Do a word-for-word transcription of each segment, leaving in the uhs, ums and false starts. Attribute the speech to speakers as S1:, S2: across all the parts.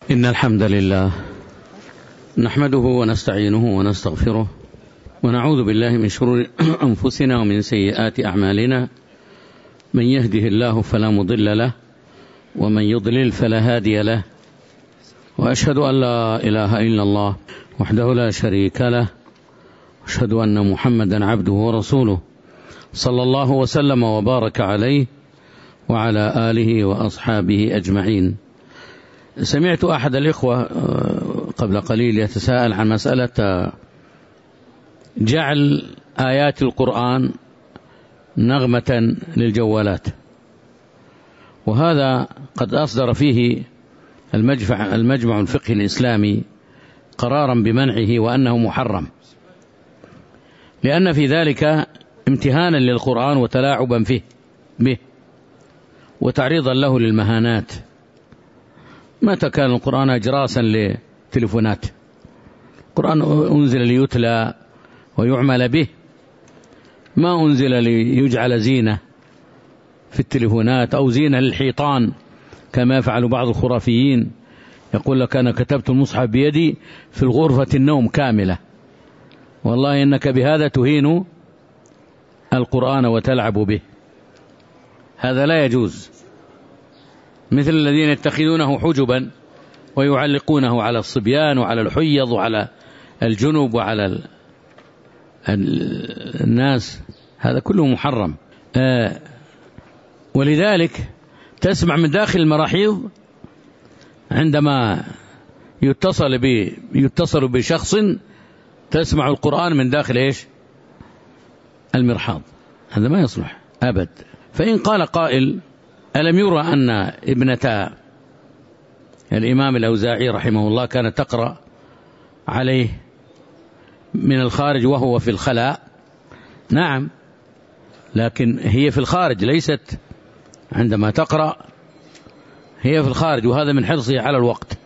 S1: إن الحمد لله نحمده ونستعينه ونستغفره ونعوذ بالله من شرور أنفسنا ومن سيئات أعمالنا. من يهده الله فلا مضل له ومن يضلل فلا هادي له، وأشهد أن لا إله إلا الله وحده لا شريك له، وأشهد أن محمدا عبده ورسوله صلى الله وسلم وبارك عليه وعلى آله وأصحابه أجمعين. سمعت أحد الإخوة قبل قليل يتساءل عن مسألة جعل آيات القرآن نغمة للجوالات، وهذا قد أصدر فيه المجمع, المجمع الفقهي الإسلامي قرارا بمنعه وأنه محرم، لأن في ذلك امتهانا للقرآن وتلاعبا فيه به وتعريضا له للمهانات. متى كان القرآن أجراسا لتلفونات؟ القرآن أنزل ليتلى ويعمل به، ما أنزل ليجعل زينة في التلفونات أو زينة للحيطان كما يفعل بعض الخرافيين. يقول لك أنا كتبت المصحف بيدي في الغرفة النوم كاملة. والله إنك بهذا تهين القرآن وتلعب به، هذا لا يجوز. مثل الذين يتخذونه حجبا ويعلقونه على الصبيان وعلى الحيض وعلى الجنب وعلى الناس، هذا كله محرم. آه ولذلك تسمع من داخل المراحيض عندما يتصل, يتصل بشخص تسمع القرآن من داخل إيش؟ المرحاض. هذا ما يصلح أبد. فإن قال قائل ألم يرى أن ابنة الإمام الأوزاعي رحمه الله كانت تقرأ عليه من الخارج وهو في الخلاء؟ نعم، لكن هي في الخارج، ليست عندما تقرأ هي في الخارج، وهذا من حرصه على الوقت.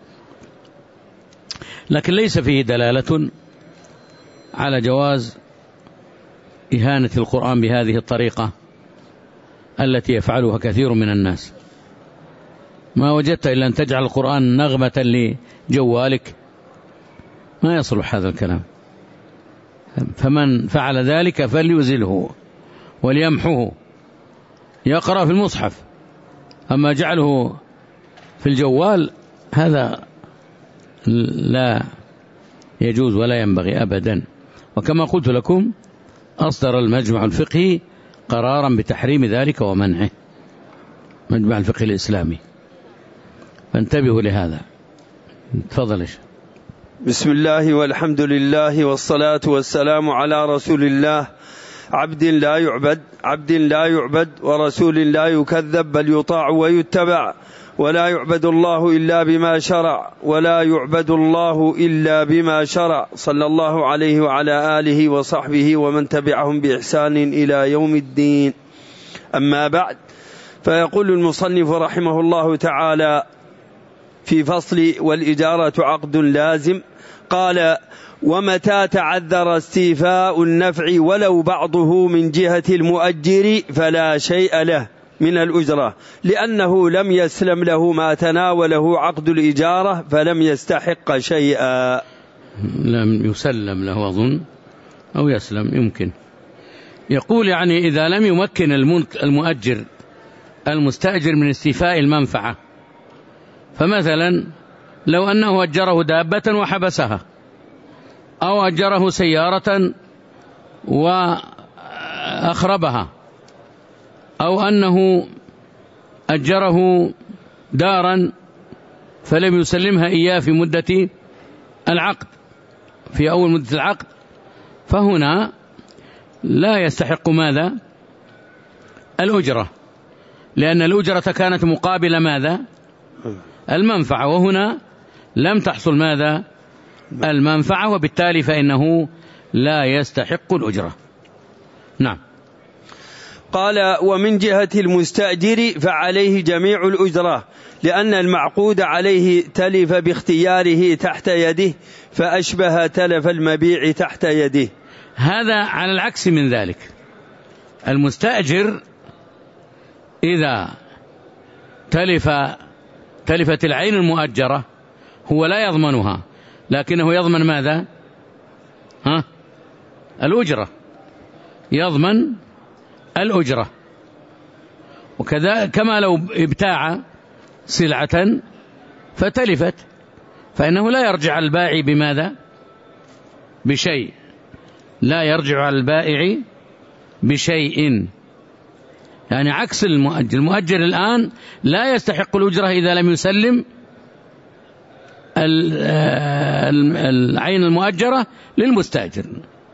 S1: لكن ليس فيه دلالة على جواز إهانة القرآن بهذه الطريقة التي يفعلها كثير من الناس. ما وجدت إلا أن تجعل القرآن نغمة لجوالك، ما يصلح هذا الكلام. فمن فعل ذلك فليزله وليمحوه، يقرأ في المصحف. أما جعله في الجوال هذا لا يجوز ولا ينبغي أبدا. وكما قلت لكم أصدر المجمع الفقهي قرارا بتحريم ذلك ومنعه، مجمع الفقه الإسلامي، فانتبهوا لهذا. تفضل.
S2: بسم الله والحمد لله والصلاة والسلام على رسول الله، عبد لا يعبد عبد لا يعبد ورسول لا يكذب بل يطاع ويتبع، ولا يعبد الله إلا بما شرع ولا يعبد الله إلا بما شرع، صلى الله عليه وعلى آله وصحبه ومن تبعهم بإحسان إلى يوم الدين. أما بعد، فيقول المصنف رحمه الله تعالى في فصل والإجارة عقد لازم، قال: ومتى تعذر استيفاء النفع ولو بعضه من جهة المؤجر فلا شيء له من الأجرة، لأنه لم يسلم له ما تناوله عقد الإجارة فلم يستحق شيئا.
S1: لم يسلم له أظن أو يسلم، يمكن. يقول يعني إذا لم يمكن المؤجر المستأجر من استيفاء المنفعة، فمثلا لو أنه أجره دابة وحبسها، أو أجره سيارة وأخربها، أو أنه أجره دارا فلم يسلمها إياه في مدة العقد، في أول مدة العقد، فهنا لا يستحق ماذا؟ الأجرة، لأن الأجرة كانت مقابل ماذا؟ المنفعة، وهنا لم تحصل ماذا؟ المنفعة، وبالتالي فإنه لا يستحق الأجرة. نعم.
S2: قال: ومن جهة المستأجر فعليه جميع الأجرة، لأن المعقود عليه تلف باختياره تحت يده، فأشبه تلف المبيع تحت يده.
S1: هذا على العكس من ذلك. المستأجر إذا تلف تلفت العين المؤجرة هو لا يضمنها، لكنه يضمن ماذا؟ ها؟ الأجرة، يضمن الأجرة. وكذا كما لو ابتاع سلعة فتلفت فإنه لا يرجع البائع بماذا؟ بشيء، لا يرجع البائع بشيء، يعني عكس المؤجر. المؤجر الآن لا يستحق الأجرة إذا لم يسلم العين المؤجرة للمستأجر،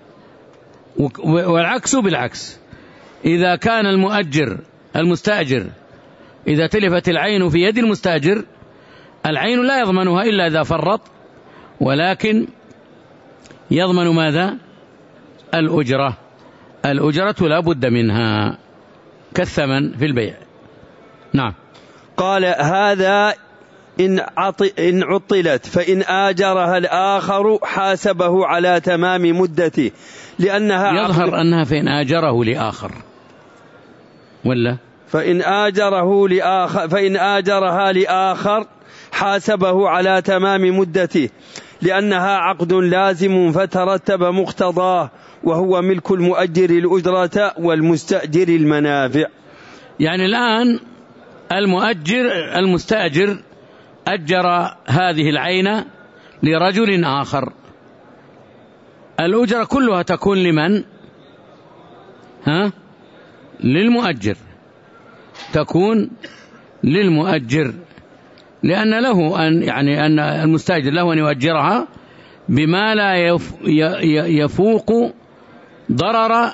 S1: والعكس بالعكس. إذا كان المؤجر المستأجر إذا تلفت العين في يد المستأجر العين لا يضمنها إلا إذا فرط، ولكن يضمن ماذا؟ الأجرة. الأجرة لا بد منها كالثمن في البيع. نعم.
S2: قال هذا إن, إن عطلت فإن آجرها الآخر حاسبه على تمام مدته، لأنها
S1: يظهر أنها فإن آجره لآخر ولا
S2: فإن آجره لآخر فإن آجرها لآخر حاسبه على تمام مدته، لأنها عقد لازم فترتب مقتضاه، وهو ملك المؤجر الأجرة والمستأجر المنافع.
S1: يعني الآن المؤجر المستأجر أجر هذه العين لرجل آخر، الأجرة كلها تكون لمن؟ ها؟ للمؤجر، تكون للمؤجر، لأن له أن يعني أن المستأجر له أن يؤجرها بما لا يفوق ضرر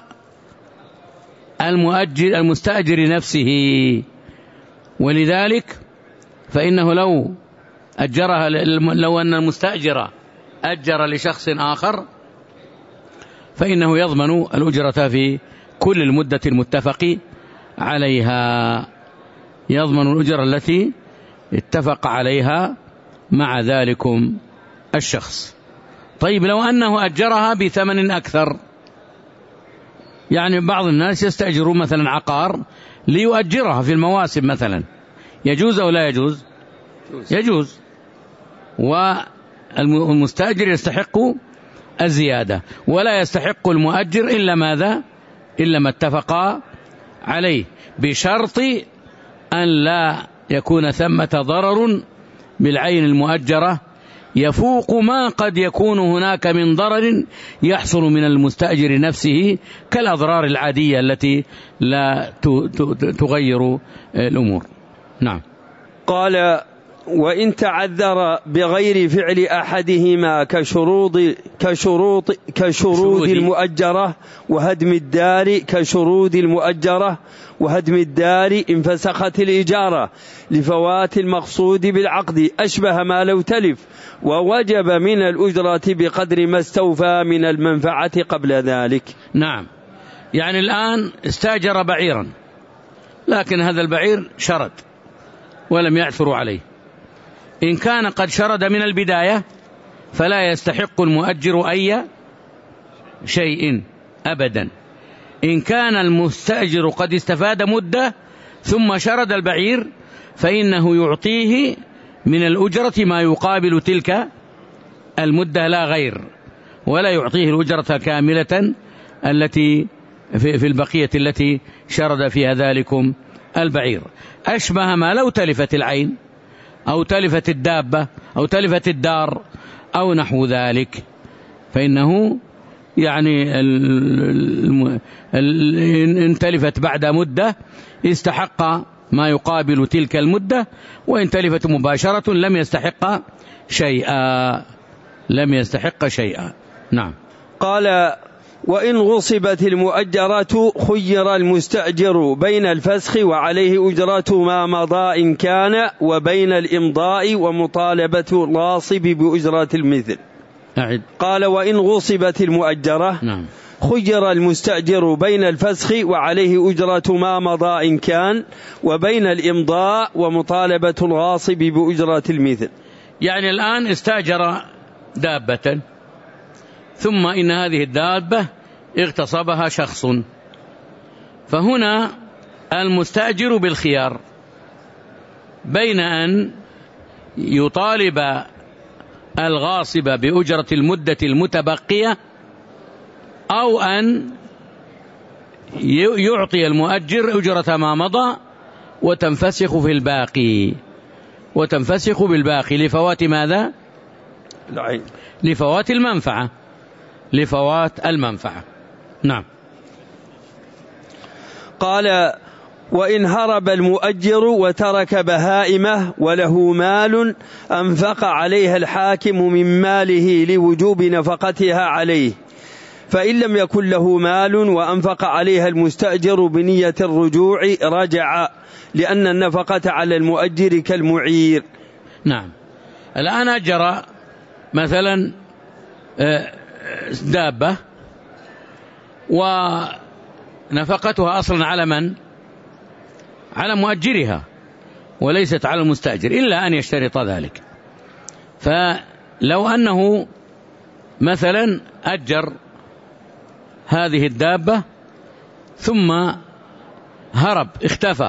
S1: المؤجر المستأجر نفسه. ولذلك فإنه لو أجرها لو أن المستأجر أجر لشخص آخر فإنه يضمن الأجرة في كل المدة المتفق عليها، يضمن الأجرة التي اتفق عليها مع ذلكم الشخص. طيب لو أنه أجرها بثمن أكثر، يعني بعض الناس يستأجرون مثلا عقار ليؤجرها في المواسم مثلا، يجوز أو لا يجوز؟ يجوز، والمستأجر يستحق الزيادة، ولا يستحق المؤجر إلا ماذا؟ إلا ما اتفقا عليه، بشرط أن لا يكون ثمة ضرر بالعين المؤجرة يفوق ما قد يكون هناك من ضرر يحصل من المستأجر نفسه كالأضرار العادية التي لا تغير الأمور. نعم.
S2: قال وإن تعذر بغير فعل أحدهما كشروط كشروط كشروط المؤجرة وهدم الدار كشروط المؤجرة وهدم الدار انفسخت الإجارة لفوات المقصود بالعقد أشبه ما لو تلف، ووجب من الأجرة بقدر ما استوفى من المنفعة قبل ذلك.
S1: نعم. يعني الآن استاجر بعيرا، لكن هذا البعير شرد ولم يعثروا عليه، إن كان قد شرد من البداية فلا يستحق المؤجر أي شيء أبدا. إن كان المستأجر قد استفاد مدة ثم شرد البعير فإنه يعطيه من الأجرة ما يقابل تلك المدة لا غير، ولا يعطيه الأجرة كاملة التي في البقية التي شرد فيها ذلكم البعير. أشبه ما لو تلفت العين أو تلفت الدابة أو تلفت الدار أو نحو ذلك، فإنه يعني إن تلفت بعد مدة استحق ما يقابل تلك المدة، وإن تلفت مباشرة لم يستحق شيئا لم يستحق شيئا. نعم.
S2: قال وإن غصبت المؤجرة خير المستأجر بين الفسخ وعليه أجرة ما مضى إن كان وبين الإمضاء ومطالبة الغاصب بأجرة المثل.
S1: أعد.
S2: قال وإن غصبت المؤجرة
S1: نعم.
S2: خير المستأجر بين الفسخ وعليه أجرة ما مضى إن كان وبين الإمضاء ومطالبة الغاصب بأجرة المثل.
S1: يعني الآن استأجر دابة ثم إن هذه الدابة اغتصبها شخص، فهنا المستأجر بالخيار بين أن يطالب الغاصب بأجرة المدة المتبقية، أو أن يعطي المؤجر أجرة ما مضى وتنفسخ في الباقي، وتنفسخ بالباقي لفوات ماذا؟
S2: العين،
S1: لفوات المنفعة، لفوات المنفعة. نعم.
S2: قال: وإن هرب المؤجر وترك بهائمه وله مال أنفق عليها الحاكم من ماله لوجوب نفقتها عليه، فإن لم يكن له مال وأنفق عليها المستأجر بنية الرجوع رجع، لأن النفقة على المؤجر كالمعير.
S1: نعم. الآن أجر مثلا دابة ونفقتها أصلا على من؟ على مؤجرها وليست على المستأجر، إلا أن يشترط ذلك. فلو أنه مثلا أجر هذه الدابة ثم هرب، اختفى،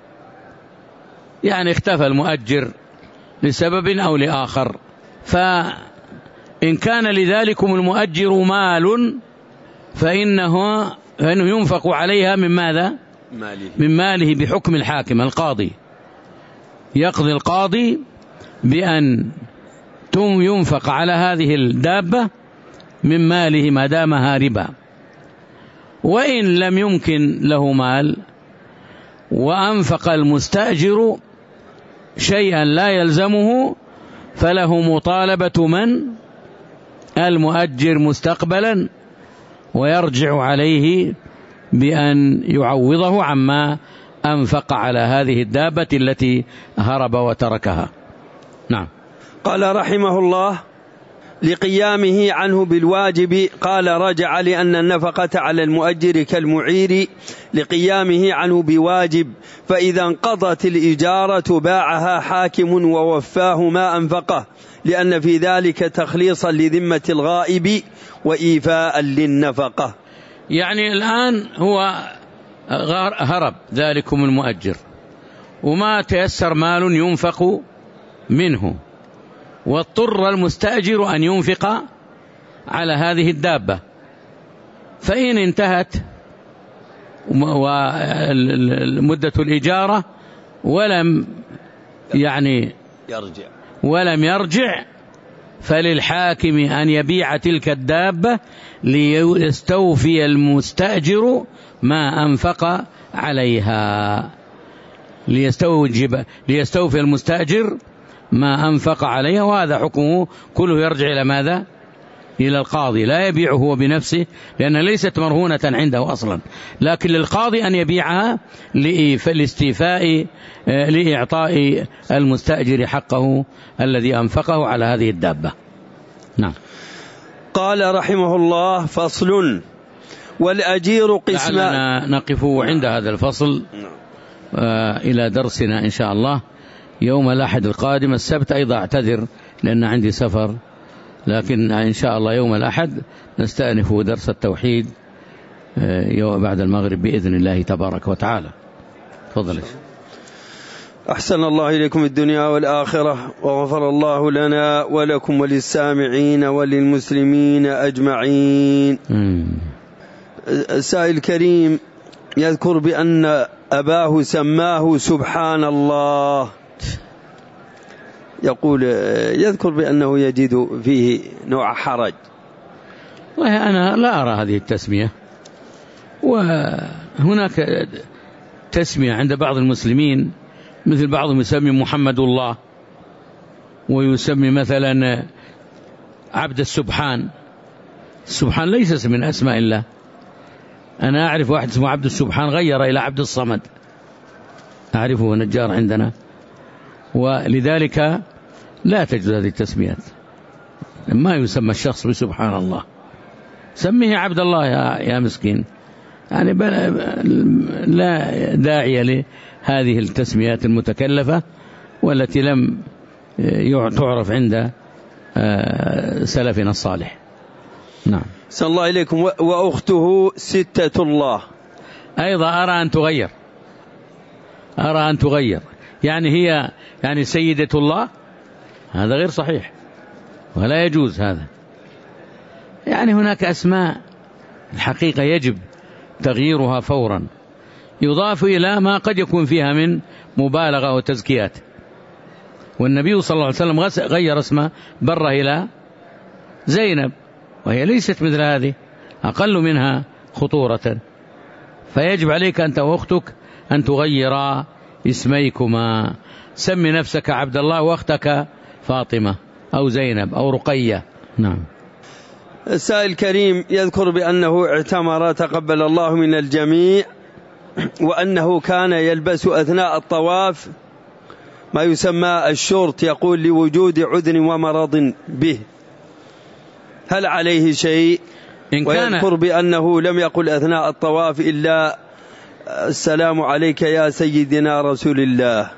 S1: يعني اختفى المؤجر لسبب أو لآخر، فإن كان لذلكم المؤجر مال فإنه, فإنه ينفق عليها من ماذا؟
S2: ماله.
S1: من ماله بحكم الحاكم القاضي، يقضي القاضي بأن ينفق على هذه الدابة من ماله ما دام هاربا. وإن لم يمكن له مال وأنفق المستأجر شيئا لا يلزمه فله مطالبة من؟ المؤجر مستقبلا، ويرجع عليه بأن يعوضه عما أنفق على هذه الدابة التي هرب وتركها. نعم.
S2: قال رحمه الله: لقيامه عنه بالواجب. قال: رجع لأن النفقة على المؤجر كالمعير لقيامه عنه بواجب، فإذا انقضت الإجارة باعها حاكم ووفاه ما أنفقه، لأن في ذلك تخليصا لذمة الغائب وإيفاء للنفقة.
S1: يعني الآن هو هرب ذلكم المؤجر وما تيسر مال ينفق منه، واضطر المستأجر أن ينفق على هذه الدابة، فإن انتهت مدة الإجارة ولم يعني
S2: يرجع
S1: ولم يرجع فللحاكم أن يبيع تلك الدابة ليستوفي المستأجر ما أنفق عليها، ليستوجب ليستوفي المستأجر ما أنفق عليها. وهذا حكمه كله يرجع إلى ماذا؟ إلى القاضي، لا يبيعه هو بنفسه لأنها ليست مرهونة عنده أصلا، لكن للقاضي أن يبيعها لاستيفاء لإعطاء المستأجر حقه الذي أنفقه على هذه الدابة. نعم.
S2: قال رحمه الله: فصل: والأجير قسمان.
S1: لعلنا نقف عند هذا الفصل إلى درسنا إن شاء الله يوم الأحد القادم. السبت أيضا أعتذر لأن عندي سفر، لكن إن شاء الله يوم الأحد نستأنف درس التوحيد يوم بعد المغرب بإذن الله تبارك وتعالى. تفضل.
S2: أحسن الله إليكم الدنيا والآخرة، وغفر الله لنا ولكم وللسامعين وللمسلمين أجمعين. السائل الكريم يذكر بأن أباه سماه سبحان الله، يقول يذكر بأنه يجد فيه نوع حرج.
S1: والله أنا لا أرى هذه التسمية، وهناك تسمية عند بعض المسلمين، مثل بعضهم يسمي محمد الله، ويسمي مثلا عبد السبحان. السبحان ليس من أسماء الله. أنا أعرف واحد اسمه عبد السبحان غير إلى عبد الصمد، أعرفه نجار عندنا، ولذلك لا تجوز هذه التسميات. ما يسمى الشخص بسبحان الله، سميه عبد الله يا, يا مسكين. يعني لا داعي لهذه التسميات المتكلفة والتي لم تعرف عند سلفنا الصالح. نعم.
S2: صلى الله إليكم. وأخته ستة الله
S1: أيضا أرى أن تغير، أرى أن تغير يعني هي يعني سيدة الله، هذا غير صحيح، ولا يجوز هذا. يعني هناك أسماء الحقيقة يجب تغييرها فورا، يضاف إلى ما قد يكون فيها من مبالغة وتزكيات. والنبي صلى الله عليه وسلم غير اسمه برة إلى زينب، وهي ليست مثل هذه، أقل منها خطورة. فيجب عليك أنت وأختك أن تغيرا اسميكما، سمي نفسك عبد الله وأختك فاطمة أو زينب أو رقية. نعم.
S2: السائل الكريم يذكر بأنه اعتمر تقبل الله من الجميع، وأنه كان يلبس أثناء الطواف ما يسمى الشورت، يقول لوجود عذر ومرض به، هل عليه شيء؟ ويذكر بأنه لم يقل أثناء الطواف إلا السلام عليك يا سيدنا رسول الله.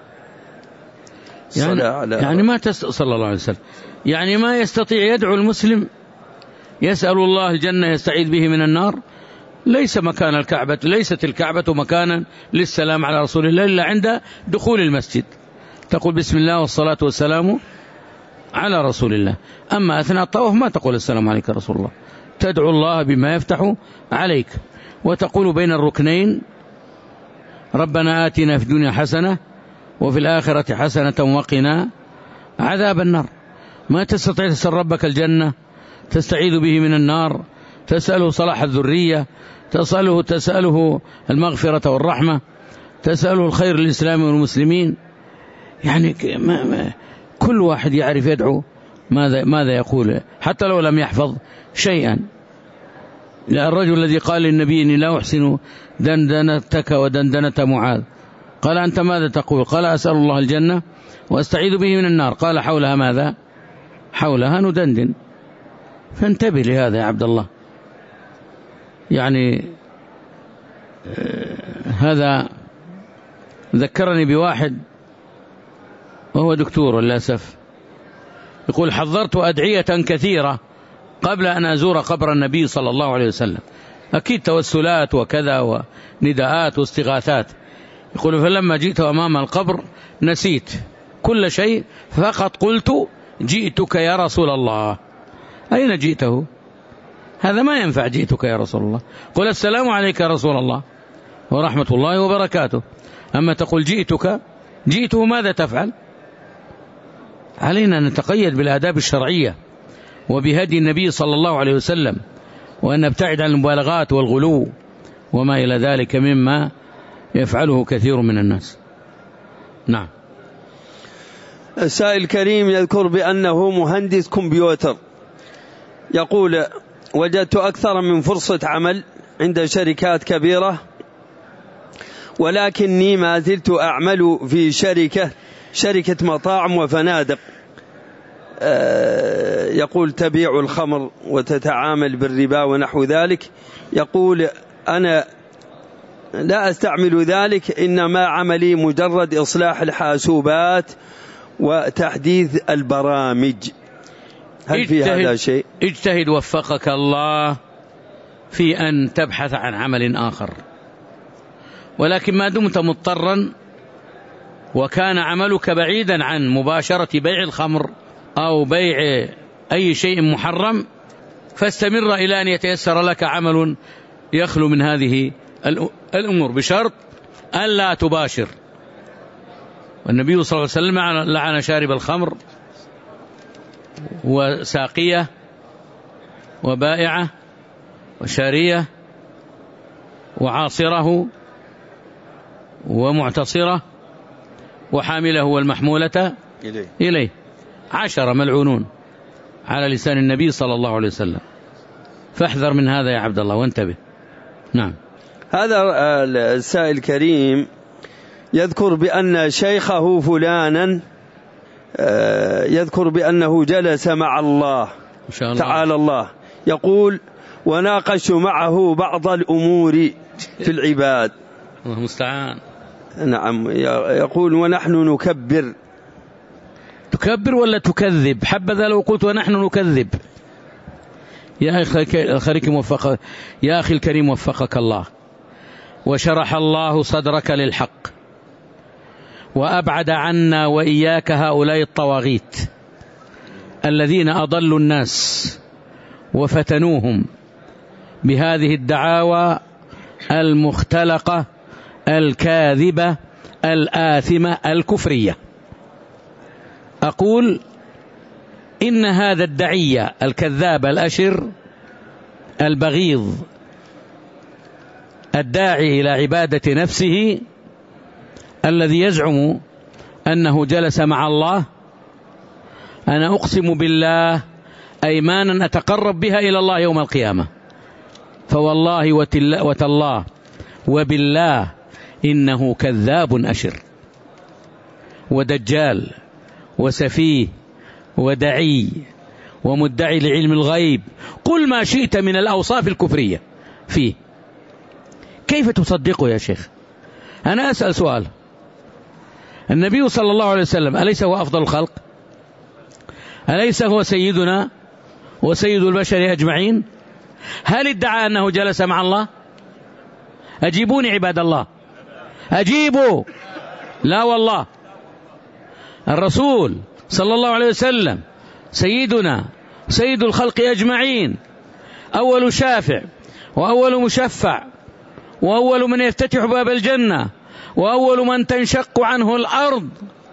S1: يعني, يعني ما تس... صلى الله عليه وسلم يعني ما يستطيع يدعو المسلم يسأل الله الجنة يستعيذ به من النار. ليس مكان الكعبة، ليست الكعبة مكانا للسلام على رسول الله إلا عند دخول المسجد، تقول بسم الله والصلاة والسلام على رسول الله. أما أثناء الطواف ما تقول السلام عليك يا رسول الله، تدعو الله بما يفتح عليك، وتقول بين الركنين ربنا آتنا في الدنيا حسنة وفي الآخرة حسنة وقنا عذاب النار. ما تستطيع تسأل ربك الجنة، تستعيذ به من النار، تسأله صلاح الذرية، تسأله, تسأله المغفرة والرحمة، تسأله الخير للإسلام والمسلمين. يعني ما ما كل واحد يعرف يدعو ماذا, ماذا يقول حتى لو لم يحفظ شيئا. الرجل الذي قال للنبي إني لا أحسن دندنتك ودندنة معاذ، قال أنت ماذا تقول؟ قال أسأل الله الجنة وأستعيذ به من النار. قال حولها ماذا؟ حولها ندندن. فانتبه لهذا يا عبد الله. يعني هذا ذكرني بواحد وهو دكتور للأسف، يقول حضرت أدعية كثيرة قبل أن أزور قبر النبي صلى الله عليه وسلم، أكيد توسلات وكذا ونداءات واستغاثات. يقول فلما جئت أمام القبر نسيت كل شيء، فقط قلت جئتك يا رسول الله. أين جئته؟ هذا ما ينفع جئتك يا رسول الله. قل السلام عليك يا رسول الله ورحمة الله وبركاته. أما تقول جئتك، جئته ماذا تفعل؟ علينا أن نتقيد بالآداب الشرعية وبهدي النبي صلى الله عليه وسلم، وأن نبتعد عن المبالغات والغلو وما إلى ذلك مما يفعله كثير من الناس. نعم.
S2: السائل الكريم يذكر بأنه مهندس كمبيوتر، يقول وجدت أكثر من فرصة عمل عند شركات كبيرة، ولكني ما زلت أعمل في شركة شركة مطاعم وفنادق، يقول تبيع الخمر وتتعامل بالربا ونحو ذلك. يقول أنا لا أستعمل ذلك، إنما عملي مجرد إصلاح الحاسوبات وتحديث البرامج. هل في هذا شيء؟
S1: اجتهد وفقك الله في أن تبحث عن عمل آخر، ولكن ما دمت مضطرا وكان عملك بعيدا عن مباشرة بيع الخمر أو بيع أي شيء محرم، فاستمر إلى أن يتيسر لك عمل يخلو من هذه الأمور، بشرط ألا تباشر. والنبي صلى الله عليه وسلم لعن شارب الخمر وساقية وبائعة وشارية وعاصره ومعتصرة وحامله والمحمولة إليه, إليه. عشر ملعونون على لسان النبي صلى الله عليه وسلم. فاحذر من هذا يا عبد الله وانتبه. نعم.
S2: هذا السائل الكريم يذكر بأن شيخه فلانا يذكر بأنه جلس مع الله, إن شاء الله تعالى الله، يقول وناقش معه بعض الأمور في العباد.
S1: الله المستعان.
S2: نعم. يقول ونحن نكبر.
S1: تكبر ولا تكذب؟ حبذا لو قلت ونحن نكذب. يا أخي موفق، يا أخي الكريم وفقك الله وشرح الله صدرك للحق وأبعد عنا وإياك هؤلاء الطواغيت الذين أضلوا الناس وفتنوهم بهذه الدعاوى المختلقة الكاذبة الآثمة الكفرية. أقول إن هذا الدعية الكذاب الأشر البغيض الداعي إلى عبادة نفسه الذي يزعم أنه جلس مع الله، أنا أقسم بالله أيمانا أتقرب بها إلى الله يوم القيامة، فوالله وتالله وبالله إنه كذاب أشر ودجال وسفيه ودعي ومدعي لعلم الغيب، قل ما شئت من الأوصاف الكفرية فيه. كيف تصدقه يا شيخ؟ أنا أسأل سؤال، النبي صلى الله عليه وسلم أليس هو أفضل الخلق؟ أليس هو سيدنا وسيد البشر أجمعين؟ هل ادعى أنه جلس مع الله؟ أجيبوني عباد الله، أجيبوا. لا والله، الرسول صلى الله عليه وسلم سيدنا سيد الخلق أجمعين، أول شافع وأول مشفع وأول من يفتتح باب الجنة وأول من تنشق عنه الأرض،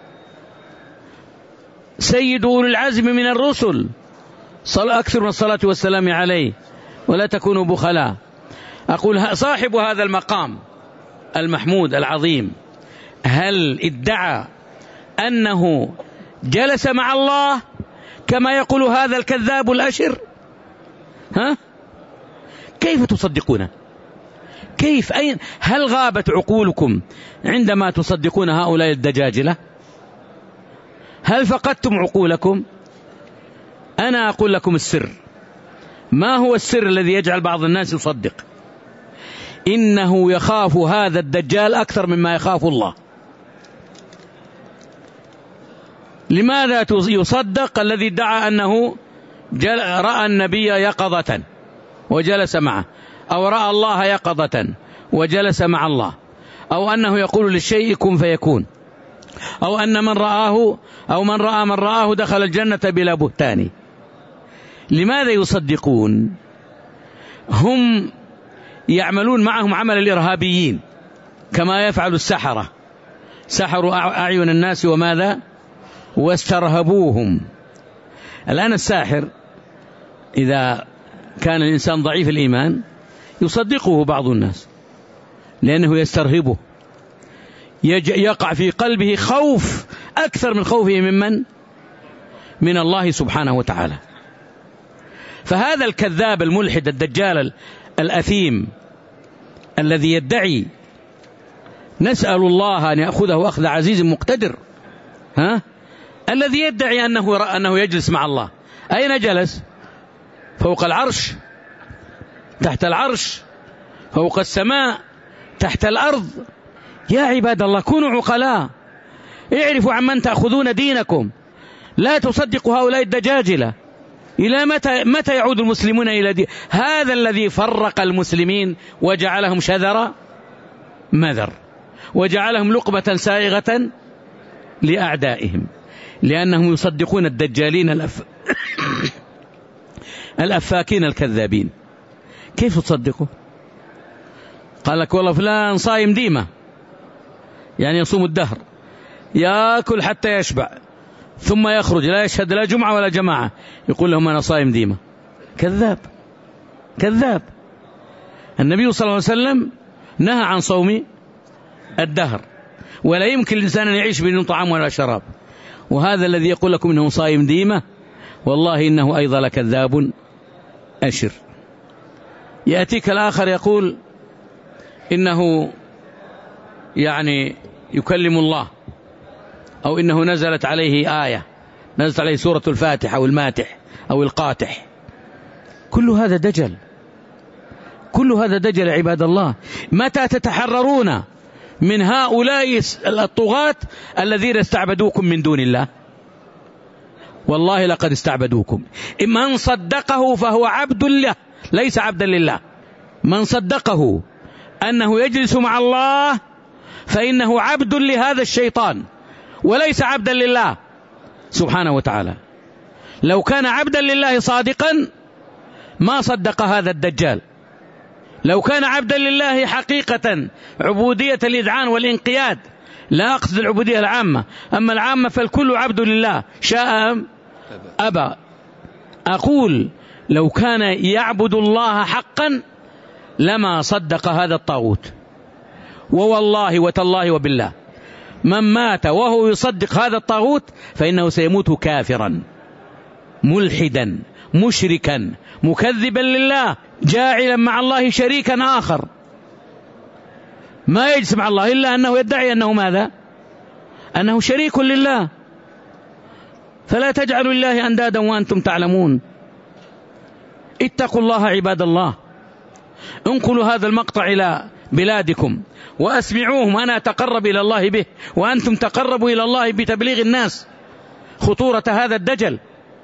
S1: سيد أولي العزم من الرسل، أكثر من الصلاة والسلام عليه ولا تكونوا بخلاء. أقول صاحب هذا المقام المحمود العظيم هل ادعى أنه جلس مع الله كما يقول هذا الكذاب الأشر؟ ها؟ كيف تصدقونه؟ كيف؟ أين؟ هل غابت عقولكم عندما تصدقون هؤلاء الدجاجلة؟ هل فقدتم عقولكم؟ أنا أقول لكم السر. ما هو السر الذي يجعل بعض الناس يصدق؟ إنه يخاف هذا الدجال أكثر مما يخاف الله. لماذا يصدق الذي ادعى أنه رأى النبي يقظة وجلس معه، أو رأى الله يقظة وجلس مع الله، أو أنه يقول للشيء كن فيكون، أو أن من رآه أو من رأى من رآه دخل الجنة بلا بهتان؟ لماذا يصدقون؟ هم يعملون معهم عمل الإرهابيين كما يفعل السحرة، سحروا أعين الناس وماذا؟ واسترهبوهم. الآن الساحر إذا كان الإنسان ضعيف الإيمان يصدقه بعض الناس لأنه يسترهبه، يقع في قلبه خوف أكثر من خوفه ممن من الله سبحانه وتعالى. فهذا الكذاب الملحد الدجال الأثيم الذي يدعي، نسأل الله أن يأخذه أخذ عزيز مقتدر، ها؟ الذي يدعي أنه أنه يجلس مع الله، أين جلس؟ فوق العرش، تحت العرش، فوق السماء، تحت الأرض. يا عباد الله كونوا عقلاء، اعرفوا عمن تأخذون دينكم، لا تصدقوا هؤلاء الدجاجلة. إلى متى متى يعود المسلمون إلى دين هذا الذي فرق المسلمين وجعلهم شذرا مذر وجعلهم لقمة سائغة لأعدائهم؟ لأنهم يصدقون الدجالين الأف... الأفاكين الكذابين. كيف تصدقوا؟ قال لك والله فلان صايم ديمة، يعني يصوم الدهر، يأكل حتى يشبع ثم يخرج لا يشهد لا جمعة ولا جماعة، يقول لهم أنا صايم ديمة. كذاب كذاب. النبي صلى الله عليه وسلم نهى عن صوم الدهر، ولا يمكن الإنسان أن يعيش بدون طعام ولا شراب، وهذا الذي يقول لكم إنه صايم ديمة والله إنه أيضا لكذاب أشر. يأتيك الآخر يقول إنه يعني يكلم الله، أو إنه نزلت عليه آية، نزلت عليه سورة الفاتحة أو الماتح أو القاتح. كل هذا دجل، كل هذا دجل عباد الله. متى تتحررون من هؤلاء الطغاة الذين استعبدوكم من دون الله؟ والله لقد استعبدوكم. من صدقه فهو عبد له ليس عبدا لله. من صدقه أنه يجلس مع الله فإنه عبد لهذا الشيطان وليس عبدا لله سبحانه وتعالى. لو كان عبدا لله صادقا ما صدق هذا الدجال. لو كان عبدا لله حقيقة عبودية الإذعان والإنقياد، لا أقصد العبودية العامة، أما العامة فالكل عبد لله شاء أم أبى. أقول لو كان يعبد الله حقا لما صدق هذا الطاغوت. ووالله وتالله وبالله من مات وهو يصدق هذا الطاغوت فإنه سيموت كافرا ملحدا مشركا مكذبا لله جاعلا مع الله شريكا آخر، ما يجلس مع الله إلا أنه يدعي أنه ماذا؟ أنه شريك لله. فلا تجعلوا لله أندادا وأنتم تعلمون. اتقوا الله عباد الله. انقلوا هذا المقطع إلى بلادكم وأسمعوهم، أنا أتقرب إلى الله به وأنتم تقربوا إلى الله بتبليغ الناس خطورة هذا الدجل،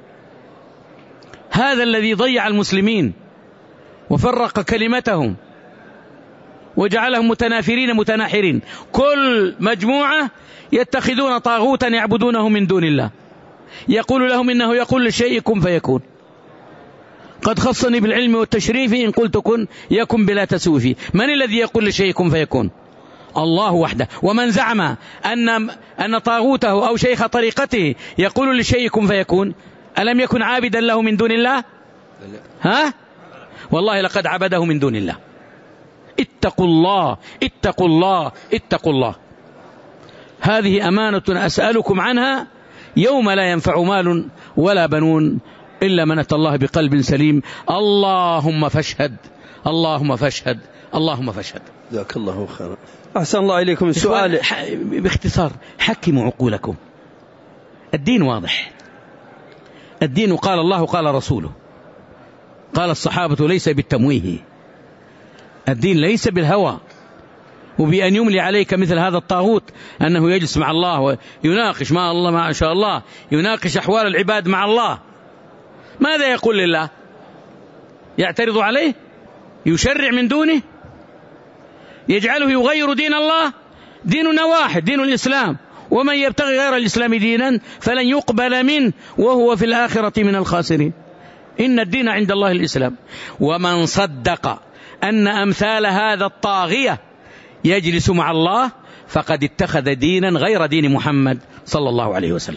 S1: هذا الذي ضيع المسلمين وفرق كلمتهم وجعلهم متنافرين متناحرين. كل مجموعة يتخذون طاغوتا يعبدونه من دون الله، يقول لهم إنه يقول للشيء كن فيكون. قد خصني بالعلم والتشريف إن قلت كن يكن بلا تسويف. من الذي يقول للشيء كن فيكون؟ الله وحده. ومن زعم أن أن طاغوته أو شيخ طريقته يقول للشيء كن فيكون ألم يكن عابدا له من دون الله؟ ها؟ والله لقد عبده من دون الله. اتقوا الله اتقوا الله اتقوا الله. هذه أمانة أسألكم عنها يوم لا ينفع مال ولا بنون إلا من أتى الله بقلب سليم. اللهم فاشهد اللهم فاشهد اللهم فاشهد.
S2: جزاك الله خيرا. أحسن الله إليكم. السؤال
S1: باختصار، حكموا عقولكم. الدين واضح، الدين قال الله قال رسوله قال الصحابة، ليس بالتمويه. الدين ليس بالهوى وبأن يملي عليك مثل هذا الطاغوت أنه يجلس مع الله ويناقش مع الله ما شاء الله، يناقش أحوال العباد مع الله. ماذا يقول لله؟ يعترض عليه؟ يشرع من دونه؟ يجعله يغير دين الله؟ ديننا واحد، دين الإسلام، ومن يبتغي غير الإسلام دينا فلن يقبل منه وهو في الآخرة من الخاسرين. إن الدين عند الله الإسلام. ومن صدق أن أمثال هذا الطاغية يجلس مع الله فقد اتخذ دينا غير دين محمد صلى الله عليه وسلم.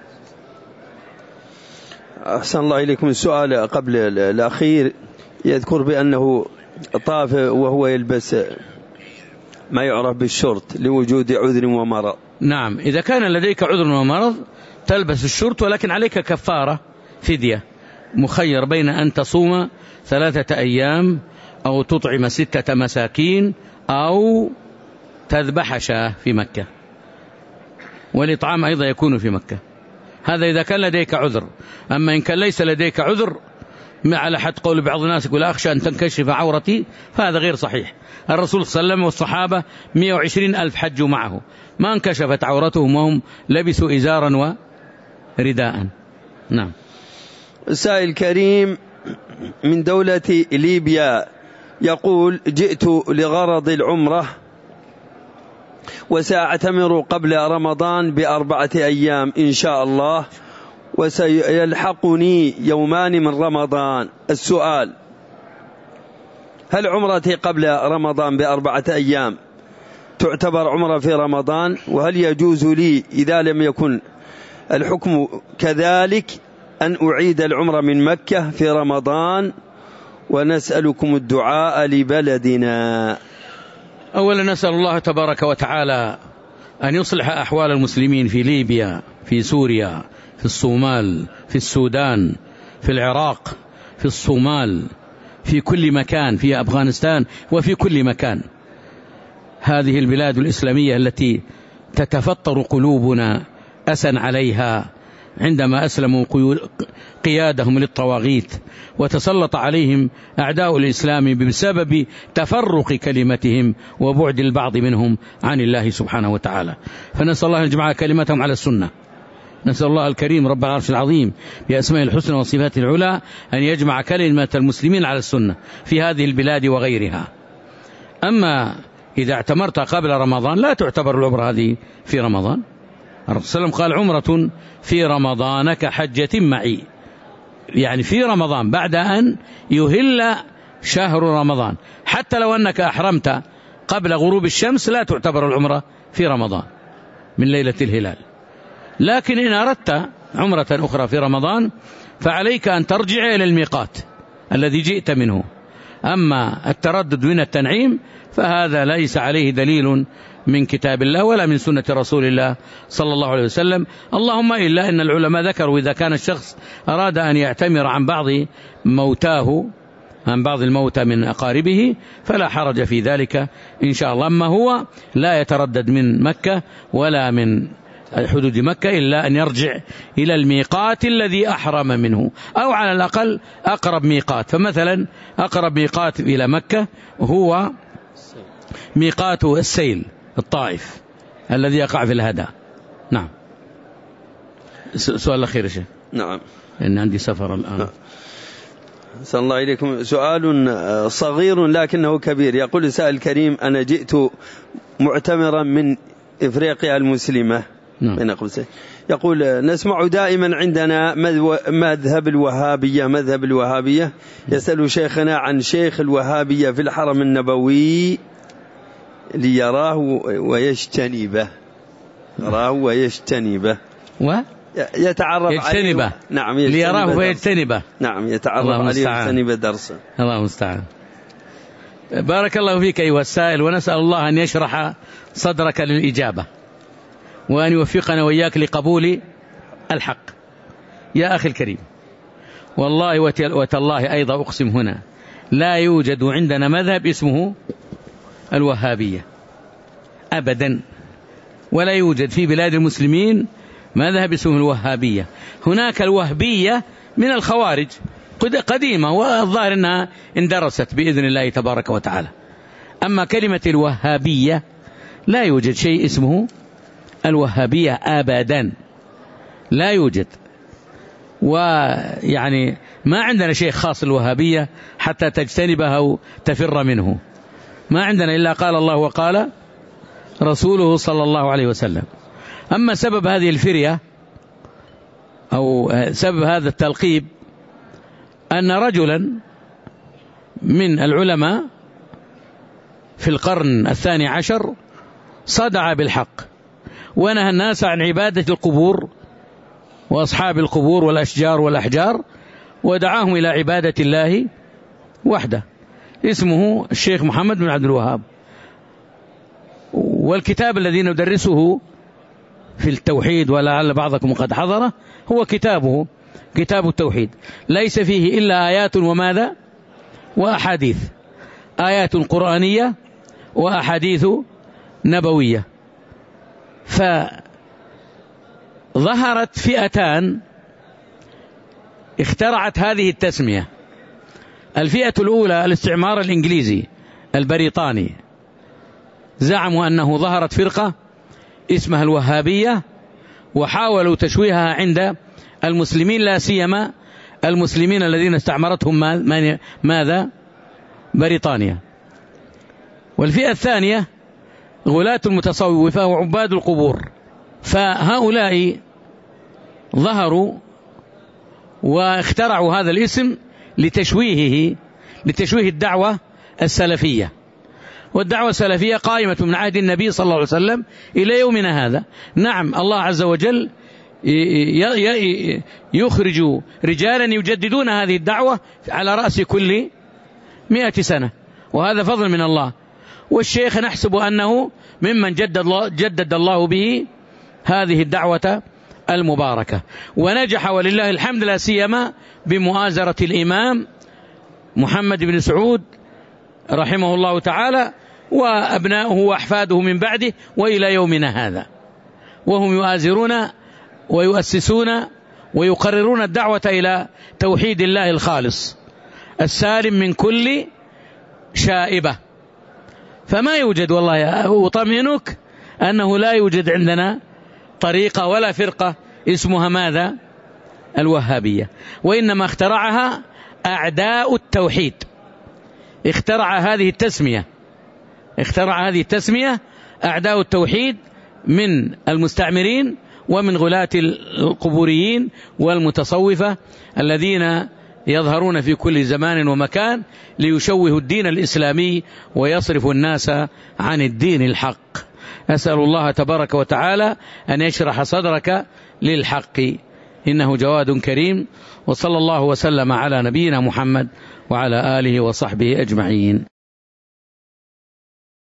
S2: أحسن الله إليكم. السؤال قبل الأخير يذكر بأنه طاف وهو يلبس ما يعرف بالشرط لوجود عذر ومرض.
S1: نعم، إذا كان لديك عذر ومرض تلبس الشرط، ولكن عليك كفارة فدية. مخير بين أن تصوم ثلاثة أيام أو تطعم ستة مساكين أو تذبح شاة في مكة، والإطعام أيضا يكون في مكة. هذا إذا كان لديك عذر. أما إن كان ليس لديك عذر، على حد قول بعض الناس يقول أخشى أن تنكشف عورتي، فهذا غير صحيح. الرسول صلى الله عليه وسلم والصحابة مئة وعشرين ألف حجوا معه ما انكشفت عورتهم وهم لبسوا إزارا ورداء. نعم.
S2: سائل كريم من دولة ليبيا يقول: جئت لغرض العمرة وسأعتمر قبل رمضان بأربعة أيام إن شاء الله، وسيلحقني يومان من رمضان. السؤال: هل عمرتي قبل رمضان بأربعة أيام تعتبر عمرة في رمضان؟ وهل يجوز لي إذا لم يكن الحكم كذلك أن أعيد العمرة من مكة في رمضان؟ ونسألكم الدعاء لبلدنا.
S1: أولا نسأل الله تبارك وتعالى أن يصلح أحوال المسلمين في ليبيا، في سوريا، في الصومال، في السودان، في العراق، في الصومال، في كل مكان، في أفغانستان، وفي كل مكان. هذه البلاد الإسلامية التي تتفطر قلوبنا أسا عليها عندما أسلموا قيادهم للطواغيت وتسلط عليهم أعداء الإسلام بسبب تفرق كلمتهم وبعد البعض منهم عن الله سبحانه وتعالى. فنسأل الله أن يجمع كلمتهم على السنة. نسأل الله الكريم رب العرش العظيم بأسماء الحسنى وصفاته العلى أن يجمع كلمة المسلمين على السنة في هذه البلاد وغيرها. أما إذا اعتمرت قبل رمضان لا تعتبر العمرة هذه في رمضان. الرسول صلى الله عليه وسلم قال: عمرة في رمضان كحجة معي. يعني في رمضان بعد أن يهل شهر رمضان، حتى لو أنك أحرمت قبل غروب الشمس لا تعتبر العمرة في رمضان من ليلة الهلال. لكن إن أردت عمرة أخرى في رمضان فعليك أن ترجع إلى الميقات الذي جئت منه. أما التردد من التنعيم فهذا ليس عليه دليل من كتاب الله ولا من سنة رسول الله صلى الله عليه وسلم، اللهم إلا أن العلماء ذكروا إذا كان الشخص أراد أن يعتمر عن بعض موتاه عن بعض الموتى من أقاربه فلا حرج في ذلك إن شاء الله. أما هو لا يتردد من مكة ولا من حدود مكة إلا أن يرجع إلى الميقات الذي أحرم منه، أو على الأقل أقرب ميقات. فمثلا أقرب ميقات إلى مكة هو ميقات السيل الطائف الذي يقع في الهدى. نعم. سؤال الأخير يا شيخ.
S2: نعم.
S1: إن عندي سفر الآن. نعم.
S2: صلى الله عليكم. سؤال صغير لكنه كبير. يقول سائل كريم: أنا جئت معتمرا من إفريقيا المسلمة. نعم. يقول: نسمع دائما عندنا مذهب الوهابية مذهب الوهابية يسأل شيخنا عن شيخ الوهابية في الحرم النبوي ليراه ويجتنبه يراه ويجتنبه
S1: و
S2: يتعرف
S1: يجتنبه
S2: عليه. نعم.
S1: ليراه ويجتنبه.
S2: نعم. يتعرف عليه ويجتنب درسه.
S1: الله المستعان. بارك الله فيك أيها السائل، ونسأل الله أن يشرح صدرك للإجابة وأن يوفقنا وإياك لقبول الحق. يا أخي الكريم، والله وتالله أيضا أقسم هنا لا يوجد عندنا مذهب اسمه الوهابية أبدا، ولا يوجد في بلاد المسلمين مذهب اسمه الوهابية. هناك الوهبية من الخوارج قديمة والظاهر أنها اندرست بإذن الله تبارك وتعالى. أما كلمة الوهابية لا يوجد شيء اسمه الوهابية أبدا، لا يوجد. ويعني ما عندنا شيء خاص الوهابية حتى تجتنبها أو تفر منه، ما عندنا إلا قال الله وقال رسوله صلى الله عليه وسلم. أما سبب هذه الفرية أو سبب هذا التلقيب أن رجلا من العلماء في القرن الثاني عشر صدع بالحق ونهى الناس عن عبادة القبور وأصحاب القبور والأشجار والأحجار، ودعاهم إلى عبادة الله وحده. اسمه الشيخ محمد بن عبد الوهاب، والكتاب الذي ندرسه في التوحيد ولعل بعضكم قد حضره هو كتابه كتاب التوحيد، ليس فيه إلا آيات وماذا وأحاديث، آيات قرآنية وأحاديث نبوية. فظهرت فئتان اخترعت هذه التسمية. الفئة الأولى الاستعمار الإنجليزي البريطاني، زعموا أنه ظهرت فرقة اسمها الوهابية وحاولوا تشويهها عند المسلمين، لا سيما المسلمين الذين استعمرتهم ماذا بريطانيا. والفئة الثانية غلاة المتصوفة وعباد القبور، فهؤلاء ظهروا واخترعوا هذا الاسم لتشويهه لتشويه الدعوة السلفية. والدعوة السلفية قائمة من عهد النبي صلى الله عليه وسلم إلى يومنا هذا. نعم، الله عز وجل يخرج رجالا يجددون هذه الدعوة على رأس كل مئة سنة، وهذا فضل من الله. والشيخ نحسب أنه ممن جدد الله, جدد الله به هذه الدعوة المباركة، ونجح ولله الحمد، لا سيما بمؤازرة الإمام محمد بن سعود رحمه الله تعالى وأبناؤه وأحفاده من بعده وإلى يومنا هذا، وهم يؤازرون ويؤسسون ويقررون الدعوة إلى توحيد الله الخالص السالم من كل شائبة. فما يوجد، والله أطمئنك أنه لا يوجد عندنا طريقة ولا فرقة اسمها ماذا الوهابية، وإنما اخترعها أعداء التوحيد. اخترع هذه التسمية اخترع هذه التسمية أعداء التوحيد من المستعمرين ومن غلاة القبوريين والمتصوفة الذين يظهرون في كل زمان ومكان ليشوهوا الدين الإسلامي ويصرفوا الناس عن الدين الحق. أسأل الله تبارك وتعالى أن يشرح صدرك للحق إنه جواد كريم. وصلى الله وسلم على نبينا محمد وعلى آله وصحبه أجمعين.